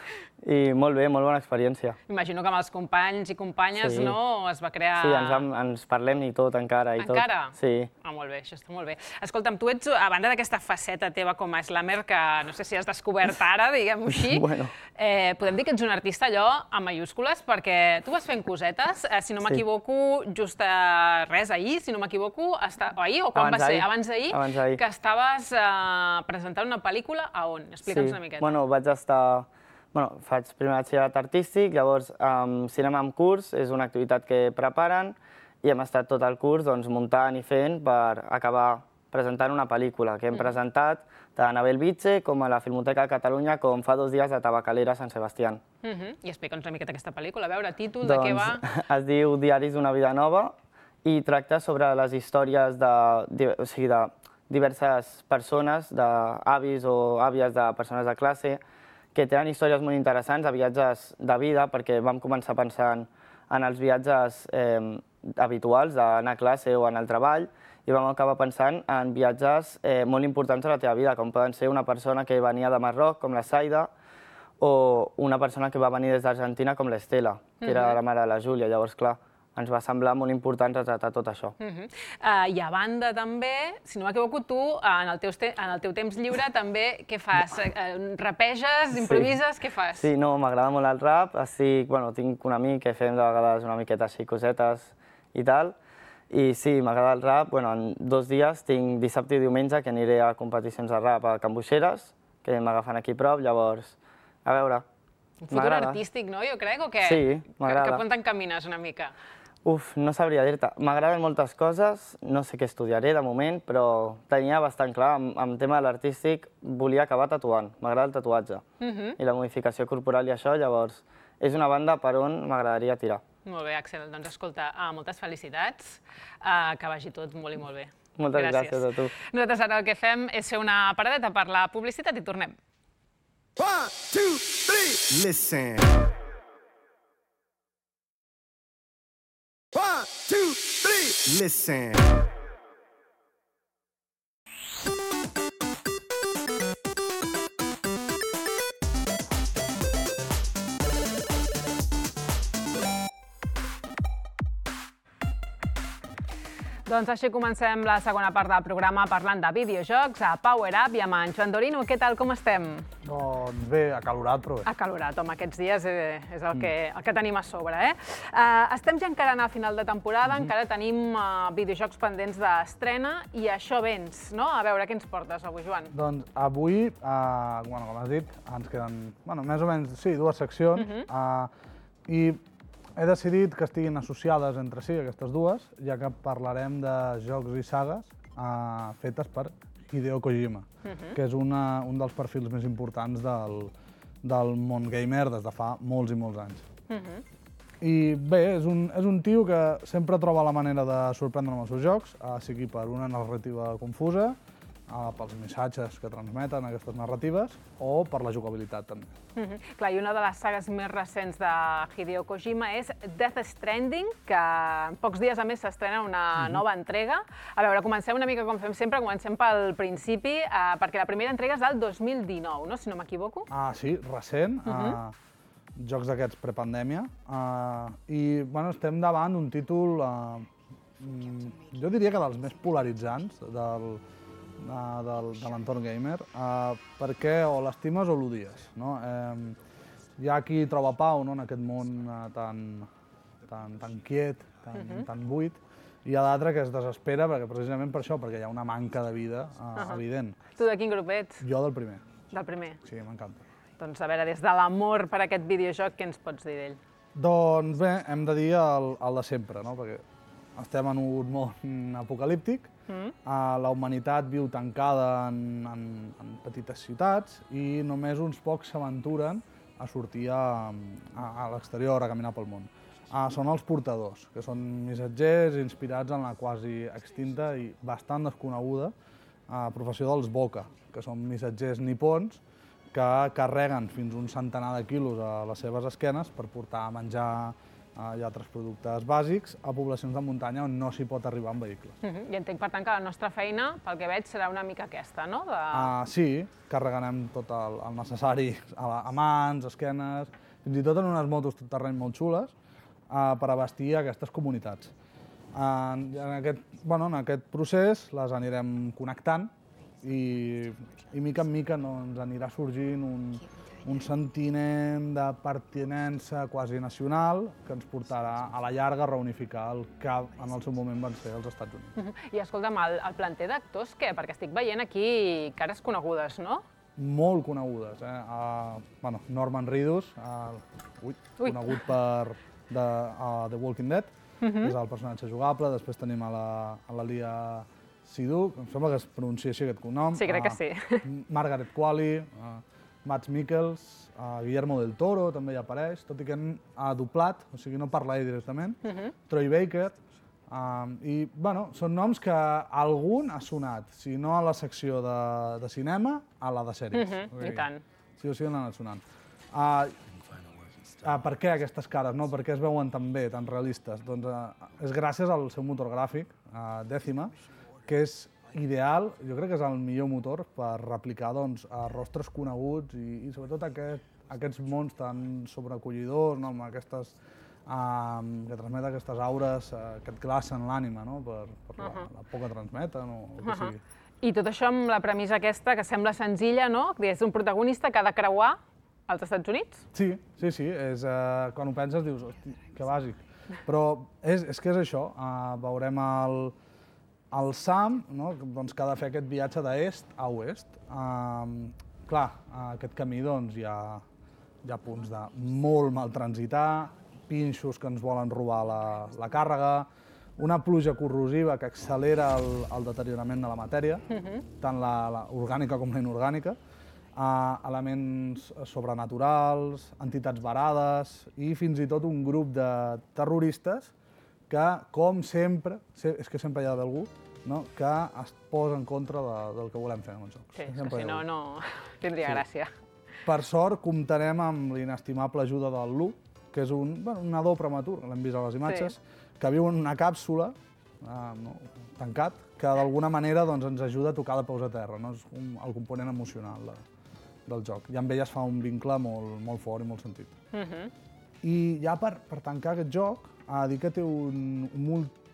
I molt bé, molt bona experiència. Imagino que amb els companys i companyes es va crear... Sí, ens parlem i tot encara. Encara? Sí. Molt bé, això està molt bé. Escolta'm, tu ets, a banda d'aquesta faceta teva com a slammer, que no sé si has descobert ara, diguem-ho així, podem dir que ets un artista allò amb mayúscules, perquè tu vas fent cosetes, si no m'equivoco, just res ahir, si no m'equivoco, ahir o quan va ser? Abans d'ahir, que estaves presentant una pel·lícula a on? Explica'ns una miqueta. Bueno, vaig estar... faig primer batxillerat artístic, llavors cinema amb curs és una activitat que preparen i hem estat tot el curs muntant i fent per acabar presentant una pel·lícula que hem presentat tant a Belvitge com a la Filmoteca de Catalunya com fa 2 dies a Tabacalera Sant Sebastián. I explica'ns una miqueta aquesta pel·lícula, a veure, títol, de què va? Es diu Diaris d'una vida nova i tracta sobre les històries de diverses persones, d'avis o àvies de persones de classe, que tenen històries molt interessants de viatges de vida, perquè vam començar pensant en els viatges habituals, d'anar a classe o anar al treball, i vam acabar pensant en viatges molt importants a la teva vida, com poden ser una persona que venia de Marroc, com la Saida, o una persona que va venir des d'Argentina, com l'Estela, que era la mare de la Júlia. Llavors, clar, ens va semblar molt important retratar tot això. I a banda també, si no m'equivoco, tu en el teu temps lliure també què fas? Rapeges, improvises, què fas? Sí, no, m'agrada molt el rap, tinc un amic que fem de vegades una miqueta així cosetes i tal, i sí, m'agrada el rap, en 2 dies tinc dissabte i diumenge que aniré a competicions de rap a Can Boixeres, que m'agafen aquí a prop, llavors, a veure, m'agrada. Un futur artístic, no, jo crec, o què? Sí, m'agrada. Cap on t'encamines una mica? No sabria dir-te. M'agraden moltes coses, no sé què estudiaré de moment, però tenia bastant clar, amb tema de l'artístic, volia acabar tatuant. M'agrada el tatuatge i la modificació corporal i això, llavors és una banda per on m'agradaria tirar. Molt bé, Axel. Doncs escolta, moltes felicitats, que vagi tot molt i molt bé. Moltes gràcies a tu. Nosaltres ara el que fem és fer una paradeta per la publicitat i tornem. 1, 2, 3, listen. 1, 2, 3, listen. Doncs així comencem la segona part del programa parlant de videojocs a Power Up i amb en Joan Dorino. Què tal, com estem? Doncs bé, acalorat, però bé. Acalorat, home, aquests dies és el que tenim a sobre, Estem ja encarant al final de temporada, encara tenim videojocs pendents d'estrena i això vens, no? A veure, què ens portes avui, Joan? Doncs avui, com has dit, ens queden, més o menys, sí, dues seccions, i he decidit que estiguin associades entre si, aquestes dues, ja que parlarem de jocs i sagues fetes per Hideo Kojima, que és un dels perfils més importants del món gamer des de fa molts i molts anys. I bé, és un tio que sempre troba la manera de sorprendre amb els seus jocs, sigui per una narrativa confusa, pels missatges que transmeten aquestes narratives o per la jugabilitat també. Clar, i una de les sagues més recents de Hideo Kojima és Death Stranding, que en pocs dies a més s'estrena una nova entrega. A veure, comencem una mica com fem sempre, comencem pel principi, perquè la primera entrega és del 2019, no? Si no m'equivoco. Sí, recent, jocs d'aquests prepandèmia, i estem davant d'un títol, jo diria que dels més polaritzants de l'entorn gamer, perquè o l'estimes o l'odies. Hi ha qui troba pau en aquest món tan quiet, tan buit, i hi ha d'altre que es desespera precisament per això, perquè hi ha una manca de vida evident. Tu de quin grup ets? Jo del primer. Del primer? Sí, m'encanta. Doncs a veure, des de l'amor per aquest videojoc, què ens pots dir d'ell? Doncs bé, hem de dir el de sempre, perquè estem en un món apocalíptic, la humanitat viu tancada en petites ciutats i només uns pocs s'aventuren a sortir a l'exterior, a caminar pel món. Són els portadors, que són missatgers inspirats en la quasi extinta i bastant desconeguda professió dels Boca, que són missatgers nipons que carreguen fins un centenar de quilos a les seves esquenes per portar menjar i altres productes bàsics a poblacions de muntanya on no s'hi pot arribar amb vehicles. I entenc, per tant, que la nostra feina, pel que veig, serà una mica aquesta, no? Sí, carregarem tot el necessari a mans, esquenes, fins i tot en unes motos tot terreny molt xules per abastir aquestes comunitats. En aquest procés les anirem connectant i mica en mica ens anirà sorgint un sentiment de pertinença quasi nacional que ens portarà a la llarga a reunificar el que en el seu moment van ser els Estats Units. I escolta'm, el planter d'actors, què? Perquè estic veient aquí cares conegudes, no? Molt conegudes. Norman Reedus, conegut per The Walking Dead, és el personatge jugable. Després tenim a la Lia Seydoux, em sembla que es pronuncia així aquest cognom. Sí, crec que sí. Margaret Qualley, Mads Mikkelsen, Guillermo del Toro també hi apareix, tot i que ha doblat, o sigui, no parla ell directament, Troy Baker, i són noms que algun ha sonat, si no a la secció de cinema, a la de sèries. I tant. Sí o sí han anat sonant. Per què aquestes cares, no? Per què es veuen tan bé, tan realistes? Doncs és gràcies al seu motor gràfic, Decima, que és ideal, jo crec que és el millor motor per replicar rostres coneguts i sobretot aquests mons tan sobreacollidors, amb aquestes que transmeten aquestes aures que et glacen l'ànima per la por que transmeten o el que sigui. I tot això amb la premissa aquesta, que sembla senzilla, no? Que és un protagonista que ha de creuar als Estats Units? Sí. Quan ho penses dius, hosti, que bàsic. Però és que és això, veurem el Sam, que ha de fer aquest viatge d'est a oest. Clar, aquest camí hi ha punts de molt mal transitar, pinxos que ens volen robar la càrrega, una pluja corrosiva que accelera el deteriorament de la matèria, tant la orgànica com la inorgànica, elements sobrenaturals, entitats varades i fins i tot un grup de terroristes que, com sempre, és que sempre hi ha d'haver algú, que es posa en contra del que volem fer amb els jocs. Sí, és que si no, no tindria gràcia. Per sort, comptarem amb l'inestimable ajuda del Lu, que és un nadó prematur, l'hem vist a les imatges, que viu en una càpsula, tancat, que d'alguna manera ens ajuda a tocar de peus a terra, és el component emocional del joc. I amb ell es fa un vincle molt fort i molt sentit. I ja per tancar aquest joc, dir que té un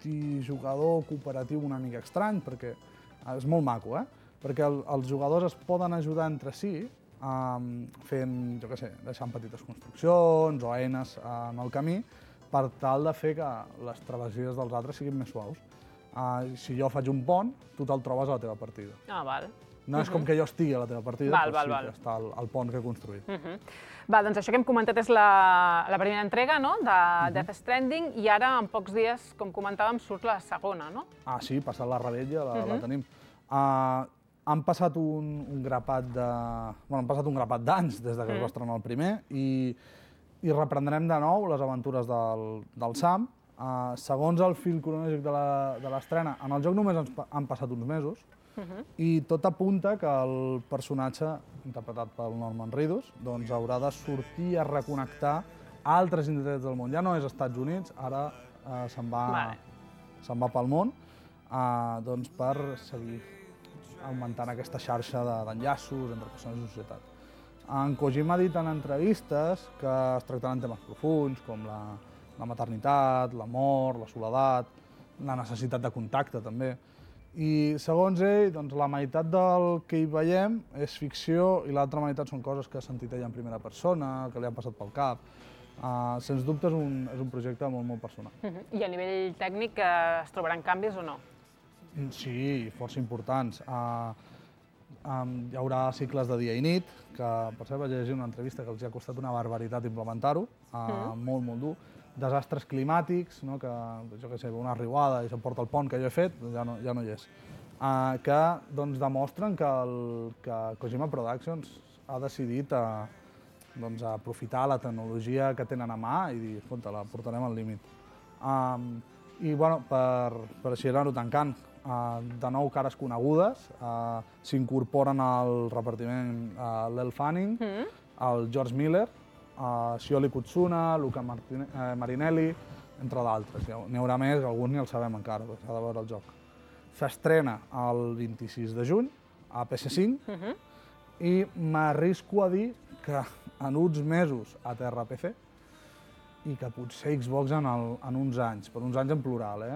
multijugador cooperatiu una mica estrany, perquè és molt maco, perquè els jugadors es poden ajudar entre si fent, jo què sé, deixant petites construccions o eines en el camí per tal de fer que les travessies dels altres siguin més suaus. Si jo faig un pont, tu te'l trobes a la teva partida. Val. No és com que jo estigui a la teva partida, però sí que està el pont que he construït. Doncs això que hem comentat és la primera entrega de Death Stranding i ara, en pocs dies, com comentàvem, surt la segona, no? Sí, passat la rebella la tenim. Han passat un grapat d'anys des que es va estrenar el primer i reprendrem de nou les aventures del Sam. Segons el fil cronològic de l'estrena, en el joc només han passat uns mesos i tot apunta que el personatge, interpretat pel Norman Reedus, doncs haurà de sortir a reconnectar altres indrets del món. Ja no és Estats Units, ara se'n va pel món per seguir augmentant aquesta xarxa d'enllaços entre persones i societat. En Kojima ha dit en entrevistes que es tractaran temes profuns com la maternitat, l'amor, la soledat, la necessitat de contacte també. I segons ell, la meitat del que hi veiem és ficció i l'altra meitat són coses que ha sentit ell en primera persona, que li han passat pel cap. Sens dubte és un projecte molt, molt personal. I a nivell tècnic es trobaran canvis o no? Sí, força importants. Hi haurà cicles de dia i nit, que per cert vaig llegir una entrevista que els ha costat una barbaritat implementar-ho, molt, molt dur. Desastres climàtics, que jo què sé, una riuada i s'emporta el pont que jo he fet, ja no hi és. Que demostren que Kojima Productions ha decidit aprofitar la tecnologia que tenen a mà i dir, escolta, la portarem al límit. I per així anar-ho tancant, de nou cares conegudes, s'incorporen al repartiment l'Elle Fanning, el George Miller, Shioli Kutsuna, Luca Marinelli, entre d'altres. N'hi haurà més, alguns ni els sabem encara, perquè s'ha de veure el joc. S'estrena el 26 de juny a PS5 i m'arrisco a dir que en uns mesos a terra PC i que potser Xbox en uns anys, per uns anys en plural,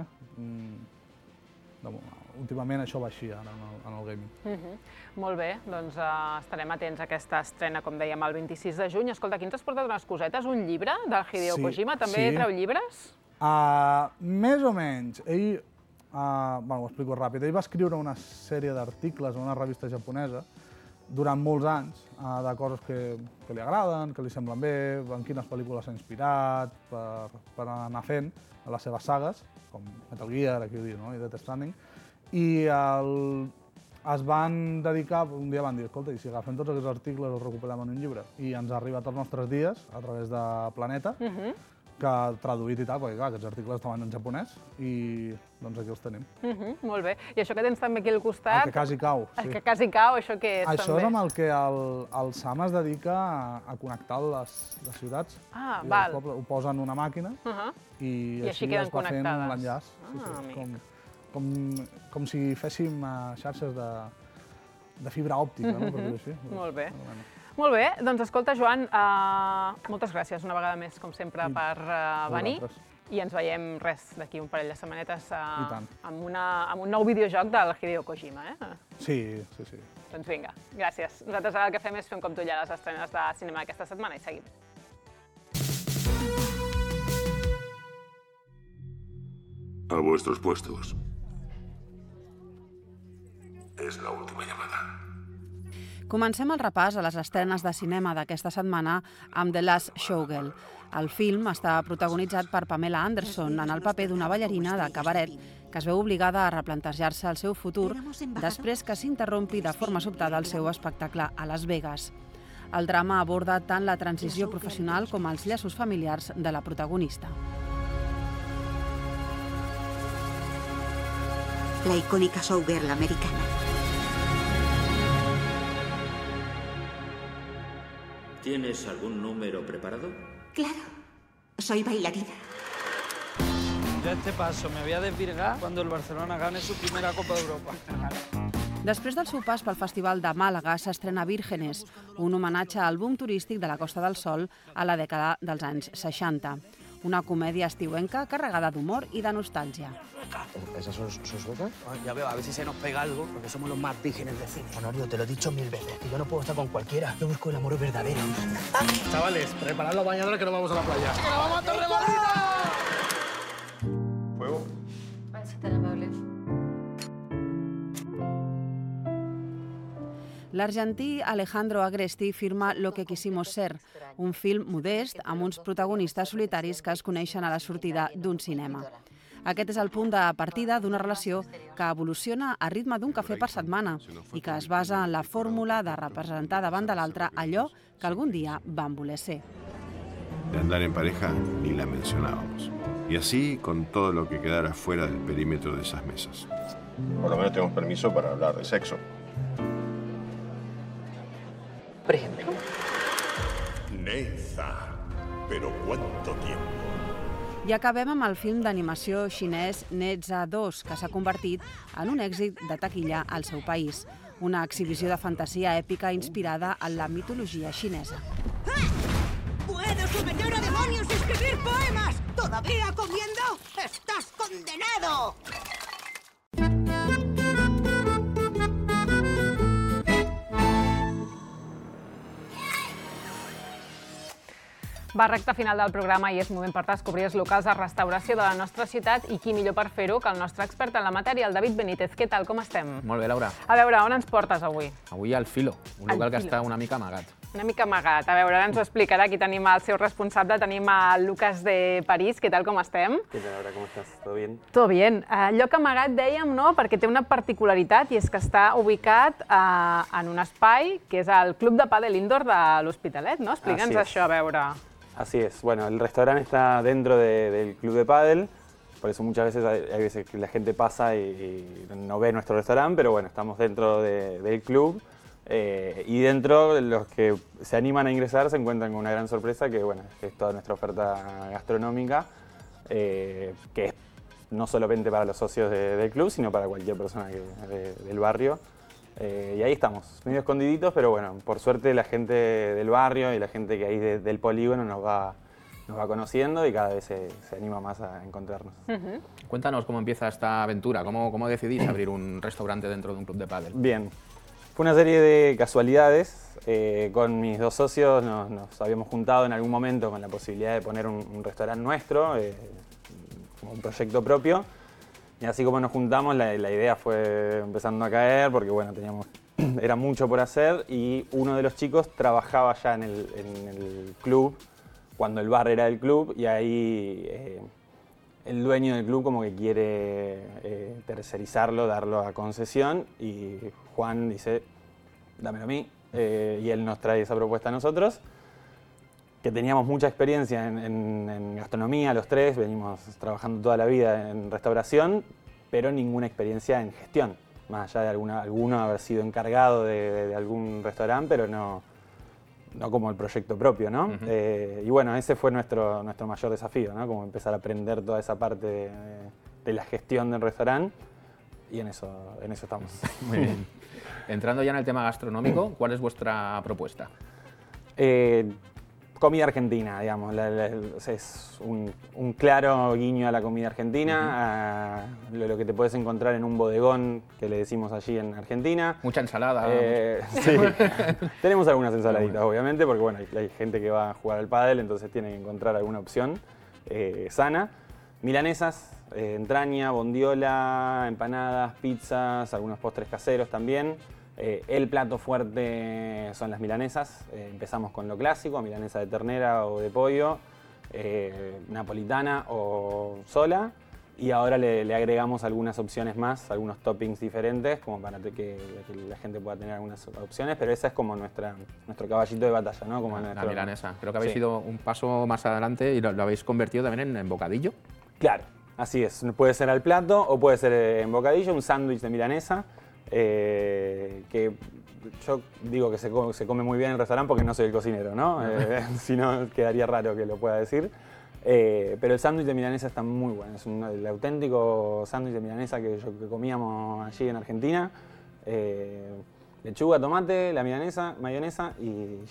Últimament això va així ara en el gaming. Molt bé, doncs estarem atents a aquesta estrena, com dèiem, el 26 de juny. Escolta, aquí ens has portat unes cosetes, un llibre del Hideo Kojima, també treu llibres? Més o menys. Ell, ho explico ràpid, ell va escriure una sèrie d'articles a una revista japonesa durant molts anys, de coses que li agraden, que li semblen bé, en quines pel·lícules s'ha inspirat, per anar fent a les seves sagues, com Metal Gear, i Death Stranding, i es van dedicar, un dia van dir, escolta, i si agafem tots aquests articles els recuperem en un llibre? I ens ha arribat als nostres dies, a través de Planeta, que traduït i tal, perquè clar, aquests articles estaven en japonès i doncs aquí els tenim. Molt bé. I això que tens també aquí al costat... El que quasi cau. El que quasi cau, això què és també? Això és amb el que el Sam es dedica a connectar les ciutats. Val. Ho posa en una màquina i així es va fent l'enllaç. Com si féssim xarxes de fibra òptica, per dir-ho així. Molt bé. Molt bé, doncs escolta, Joan, moltes gràcies una vegada més, com sempre, per venir. I ens veiem d'aquí un parell de setmanetes amb un nou videojoc del Hideo Kojima. Sí. Doncs vinga, gràcies. Nosaltres ara el que fem és fem com tu ja les estrenes de cinema aquesta setmana i seguim. A vuestros puestos. Es la última llamada. Comencem el repàs a les estrenes de cinema d'aquesta setmana amb The Last Showgirl. El film està protagonitzat per Pamela Anderson en el paper d'una ballarina de cabaret que es veu obligada a replantejar-se el seu futur després que s'interrompi de forma sobtada el seu espectacle a Las Vegas. El drama aborda tant la transició professional com els llaços familiars de la protagonista. La icónica showgirl americana. ¿Tienes algún número preparado? Claro, soy bailarina. Yo a este paso me voy a desvirgar cuando el Barcelona gane su primera Copa d'Europa. Després del seu pas pel Festival de Màlaga s'estrena Vírgenes, un homenatge al boom turístic de la Costa del Sol a la dècada dels anys 60. una comèdia estiuenca carregada d'humor i de nostàlgia. ¿Esas son sus becas? Ya veo, a ver si se nos pega algo, porque somos los más vírgenes del cine. Honorio, te lo he dicho 1000 veces, que yo no puedo estar con cualquiera. Yo busco el amor verdadero. Chavales, preparad los bañadores que nos vamos a la playa. ¡Que nos vamos a Torremolinos! ¿Fuego? Si tan amables. L'argentí Alejandro Agresti firma Lo que quisimos ser, un film modest amb uns protagonistes solitaris que es coneixen a la sortida d'un cinema. Aquest és el punt de partida d'una relació que evoluciona a ritme d'un cafè per setmana i que es basa en la fórmula de representar davant de l'altre allò que algun dia van voler ser. De andar en pareja ni la mencionábamos. Y así con todo lo que quedara fuera del perímetro de esas mesas. Por lo menos tenemos permiso para hablar de sexo. Por ejemplo. Neiza, pero ¿cuánto tiempo? I acabem amb el film d'animació xinès Neiza 2, que s'ha convertit en un èxit de taquilla al seu país. Una exhibició de fantasia èpica inspirada en la mitologia xinesa. ¡Puedo someter a demonios y escribir poemas! ¿Todavía comiendo? ¡Estás condenado! Va, recta final del programa i és moment per descobrir els locals de restauració de la nostra ciutat i qui millor per fer-ho que el nostre expert en la matèria, el David Benítez. Què tal, com estem? Molt bé, Laura. A veure, on ens portes avui? Avui al Filo, un local que està una mica amagat. Una mica amagat. A veure, ara ens ho explicarà. Aquí tenim el seu responsable, tenim el Lucas de París. Què tal, com estem? ¿Qué tal, Laura? ¿Cómo estás? ¿Todo bien? Tot bien. Lloc amagat, dèiem, no?, perquè té una particularitat i és que està ubicat en un espai que és el Club de Pàdel Indoor de l'Hospitalet, no? Explica'ns això, a veure. Así es. Bueno, el restaurante está dentro del club de pádel, por eso muchas veces hay veces que la gente pasa y no ve nuestro restaurante, pero bueno, estamos dentro del club y dentro los que se animan a ingresar se encuentran con una gran sorpresa que bueno, es toda nuestra oferta gastronómica, que es no solamente para los socios del club, sino para cualquier persona del barrio. Y ahí estamos, medio escondiditos, pero bueno, por suerte la gente del barrio y la gente que hay del polígono nos va conociendo y cada vez se anima más a encontrarnos. Cuéntanos cómo empieza esta aventura, cómo decidís abrir un restaurante dentro de un club de pádel. Bien, fue una serie de casualidades. Con mis dos socios nos habíamos juntado en algún momento con la posibilidad de poner un restaurante nuestro, como un proyecto propio. Y así como nos juntamos, la idea fue empezando a caer porque bueno, era mucho por hacer y uno de los chicos trabajaba ya en el club, cuando el bar era del club, y ahí el dueño del club como que quiere tercerizarlo, darlo a concesión, y Juan dice, dámelo a mí, y él nos trae esa propuesta a nosotros, que teníamos mucha experiencia en gastronomía, los tres, venimos trabajando toda la vida en restauración, pero ninguna experiencia en gestión, más allá de alguno haber sido encargado de algún restaurante, pero no como el proyecto propio, ¿no? Y bueno, ese fue nuestro mayor desafío, ¿no? Como empezar a aprender toda esa parte de la gestión del restaurante, y en eso estamos. Muy bien. Entrando ya en el tema gastronómico, ¿cuál es vuestra propuesta? Comida argentina, digamos, es un claro guiño a la comida argentina, a lo que te puedes encontrar en un bodegón, que le decimos allí en Argentina. Mucha ensalada. Sí, tenemos algunas ensaladitas, obviamente, porque bueno, hay gente que va a jugar al pádel, entonces tiene que encontrar alguna opción sana. Milanesas, entraña, bondiola, empanadas, pizzas, algunos postres caseros también. El plato fuerte son las milanesas. Empezamos con lo clásico, milanesa de ternera o de pollo, napolitana o sola, y ahora le agregamos algunas opciones más, algunos toppings diferentes, como para que la gente pueda tener algunas opciones, pero esa es como nuestro caballito de batalla, ¿no? Como la milanesa. Creo que habéis ido un paso más adelante y lo habéis convertido también en bocadillo. Claro, así es. Puede ser al plato o puede ser en bocadillo, un sándwich de milanesa. Que yo digo que se come muy bien en el restaurante porque no soy el cocinero, ¿no? Si no, quedaría raro que lo pueda decir. Pero el sándwich de milanesa está muy bueno. Es el auténtico sándwich de milanesa que comíamos allí en Argentina. Lechuga, tomate, la milanesa, mayonesa y ya.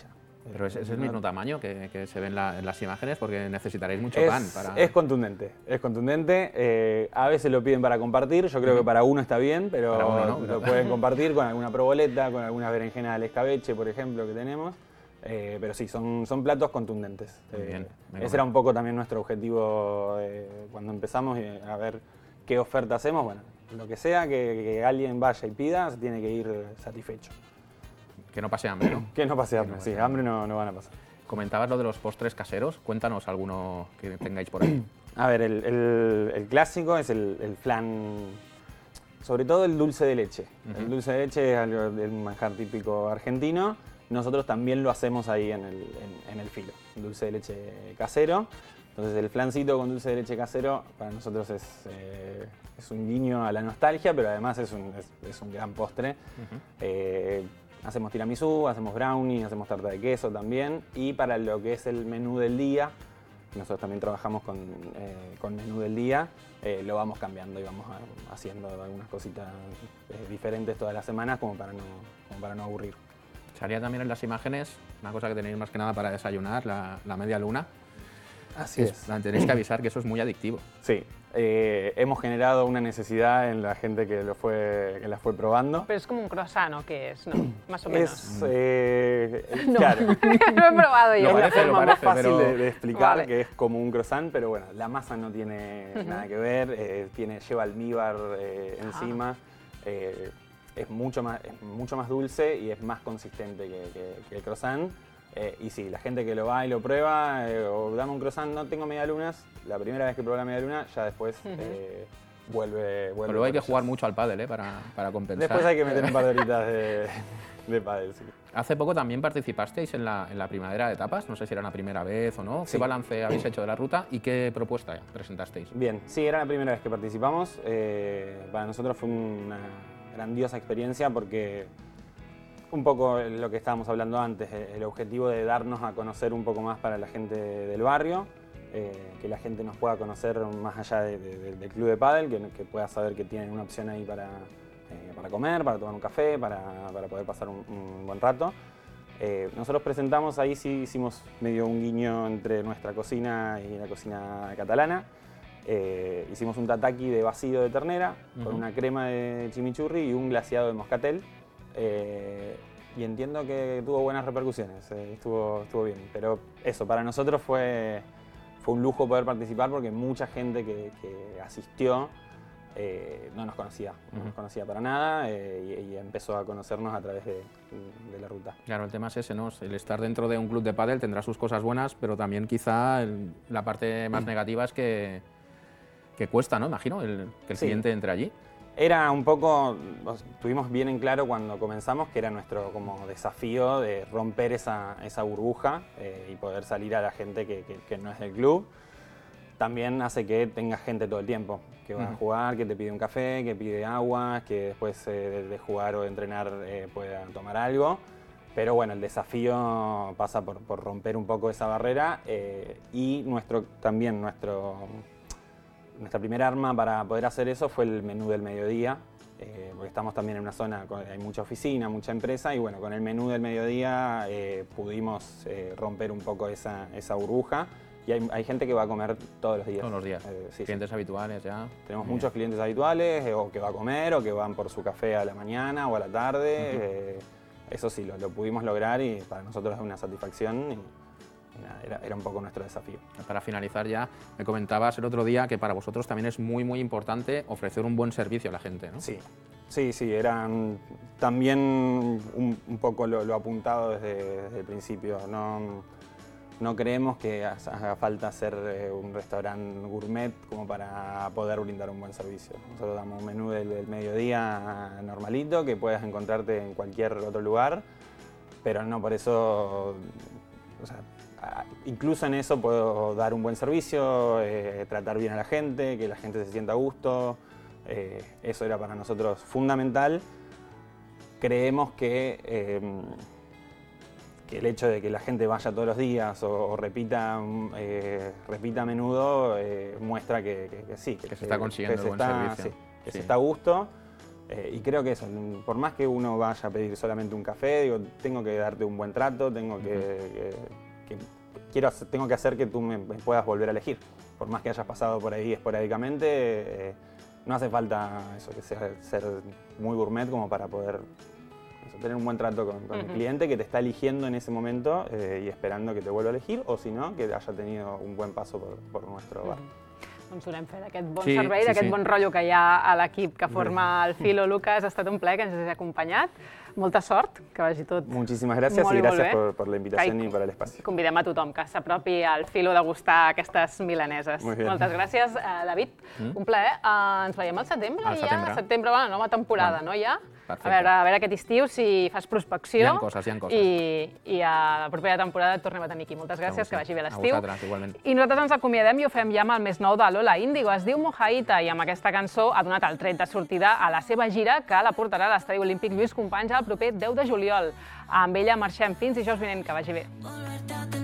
Pero ese es el mismo tamaño que se ve en las imágenes, porque necesitaréis mucho pan para... Es contundente, es contundente. A veces lo piden para compartir, yo creo que para uno está bien, pero Para uno no, lo pueden compartir con alguna proboleta, con algunas berenjenas al escabeche, por ejemplo, que tenemos. Pero sí, son platos contundentes. Muy bien, Ese era un poco también nuestro objetivo cuando empezamos a ver qué oferta hacemos. Bueno, lo que sea que alguien vaya y pida, se tiene que ir satisfecho. Que no pase hambre, ¿no? Que no pase hambre, sí, hambre no van a pasar. Comentabas lo de los postres caseros, cuéntanos alguno que tengáis por ahí. A ver, el clásico es el flan, sobre todo el dulce de leche. El dulce de leche es un manjar típico argentino. Nosotros también lo hacemos ahí en el filo, dulce de leche casero. Entonces el flancito con dulce de leche casero para nosotros es un guiño a la nostalgia, pero además es un gran postre. Hacemos tiramisú, hacemos brownie, hacemos tarta de queso también. Y para lo que es el menú del día, nosotros también trabajamos con menú del día, lo vamos cambiando y vamos haciendo algunas cositas diferentes todas las semanas como para no aburrir. Salía también en las imágenes una cosa que tenéis más que nada para desayunar, la media luna. Así es. Tenéis que avisar que eso es muy adictivo. Sí, hemos generado una necesidad en la gente que la fue probando. Pero es como un croissant, ¿o qué es? No, más o menos. No. Claro. Lo he probado yo. Es la forma más fácil pero... de explicar Vale. que es como un croissant, pero bueno, la masa no tiene nada que ver, lleva almíbar encima. Es mucho más dulce y es más consistente que el croissant. Y sí, la gente que lo va y lo prueba, o dame un croissant, no tengo medialunas, la primera vez que probé la medialuna, ya después vuelve. Pero luego hay que jugar mucho al pádel, para compensar. Después hay que meter un par de horitas de pádel, sí. Hace poco también participasteis en la primavera de tapas, no sé si era la primera vez o no. Sí. ¿Qué balance habéis hecho de la ruta y qué propuesta presentasteis? Bien, sí, era la primera vez que participamos. Para nosotros fue una grandiosa experiencia porque un poco lo que estábamos hablando antes, el objetivo de darnos a conocer un poco más para la gente del barrio, que la gente nos pueda conocer más allá del club de pádel, que pueda saber que tienen una opción ahí para comer, para tomar un café, para poder pasar un buen rato. Nosotros presentamos, ahí sí hicimos medio un guiño entre nuestra cocina y la cocina catalana. Hicimos un tataki de vacío de ternera con una crema de chimichurri y un glaseado de moscatel. Y entiendo que tuvo buenas repercusiones, estuvo bien. Pero eso, para nosotros fue un lujo poder participar porque mucha gente que asistió no nos conocía, no nos conocía para nada y empezó a conocernos a través de la ruta. Claro, el tema es ese, ¿no? El estar dentro de un club de pádel tendrá sus cosas buenas, pero también quizá la parte más negativa es que cuesta, ¿no? Imagino, que el cliente entre allí. Era un poco, tuvimos bien en claro cuando comenzamos que era nuestro como desafío de romper esa burbuja y poder salir a la gente que no es del club. También hace que tengas gente todo el tiempo, que va a jugar, que te pide un café, que pide agua, que después de jugar o de entrenar pueda tomar algo. Pero bueno, el desafío pasa por romper un poco esa barrera y nuestra primera arma para poder hacer eso fue el menú del mediodía, porque estamos también en una zona donde hay mucha oficina, mucha empresa, y bueno, con el menú del mediodía pudimos romper un poco esa burbuja. Y hay gente que va a comer todos los días. Todos los días. Clientes habituales ya. Tenemos muchos clientes habituales, o que va a comer, o que van por su café a la mañana o a la tarde. Eso sí, lo pudimos lograr y para nosotros es una satisfacción. Y nada, era un poco nuestro desafío. Para finalizar ya, me comentabas el otro día que para vosotros también es muy, muy importante ofrecer un buen servicio a la gente, ¿no? Sí, eran también un poco lo apuntado desde el principio. No creemos que haga falta ser un restaurante gourmet como para poder brindar un buen servicio. Nosotros damos un menú del mediodía normalito que puedas encontrarte en cualquier otro lugar, pero no por eso... O sea, incluso en eso puedo dar un buen servicio, tratar bien a la gente, que la gente se sienta a gusto. Eso era para nosotros fundamental. Creemos que el hecho de que la gente vaya todos los días o repita a menudo muestra que sí. Que se está consiguiendo el buen servicio. Sí, que se está a gusto. Y creo que eso, por más que uno vaya a pedir solamente un café, digo, tengo que darte un buen trato, tengo que hacer que tú me puedas volver a elegir. Por más que hayas pasado por ahí esporádicamente, no hace falta eso, que sea ser muy gourmet como para poder tener un buen trato con el cliente que te está eligiendo en ese momento y esperando que te vuelva a elegir, o si no, que haya tenido un buen paso por nuestro bar. Doncs donem fe d'aquest bon servei, d'aquest bon rotllo que hi ha a l'equip que forma el Filo. Lucas, ha estat un plaer que ens hagis acompanyat. Molta sort, que vagi tot Muchísimas gracias y gracias por la invitación y por el espacio. Convidem a tothom que s'apropi al Filo de gustar aquestes milaneses. Moltes gràcies, David. Un plaer. Ens veiem al setembre, ja? Setembre, bueno, nova temporada, no, ja? A veure aquest estiu si fas prospecció. Hi ha coses, hi ha coses. I a la propera temporada et tornem a tenir aquí. Moltes gràcies, que vagi bé l'estiu. A vosaltres, igualment. I nosaltres ens acomiadem i ho fem ja amb el més nou de Lola Índigo. Es diu Mojaïta i amb aquesta cançó ha donat el tret de sortida a la seva gira que la portarà a l'Estadi Olímpic Lluís Companys el proper 10 de juliol. Amb ella marxem fins dijous vinent, que vagi bé.